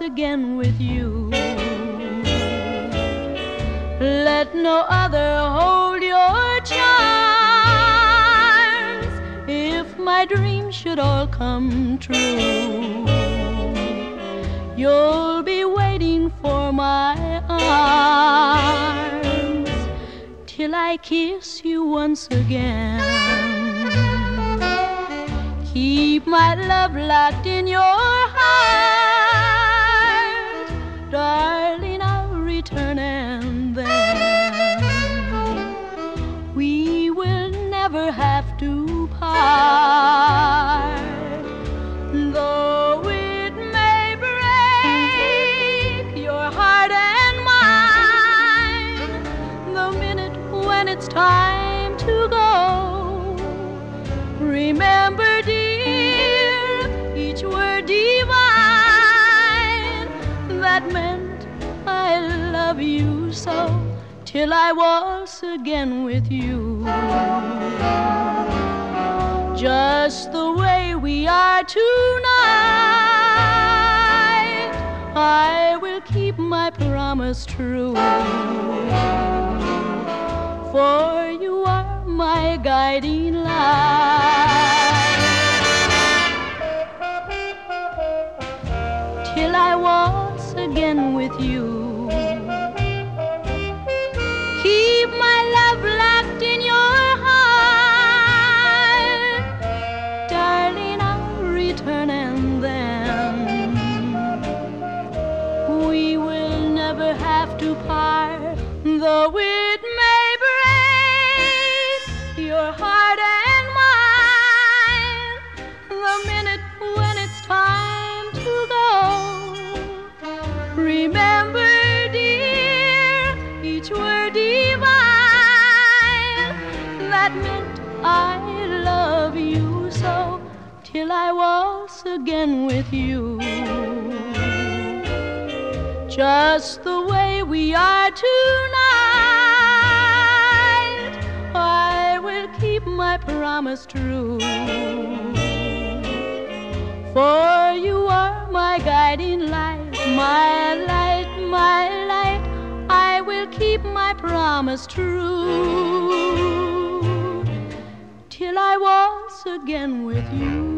again with you. Let no other hold your charms. If my dreams should all come true, you'll be waiting for my arms till I kiss you once again. Keep my love locked in your heart, darling, I'll return and then we will never have to part. Though it may break your heart and mine the minute when it's time to go, remember, dear, each word divine that meant I love you so till I waltz again with you. Just the way we are tonight, I will keep my promise true, for you are my guiding light. Till I waltz again with you, keep my love locked in your heart, darling, I'll return and then we will never have to part. Though it may break your heart and mine the minute when it's time to go, remember, dear, each word divine that meant I love you so till I waltz again with you. Just the way we are tonight, I will keep my promise true, for you are my guiding light, my light, my light. I will keep my promise true till I waltz again with you.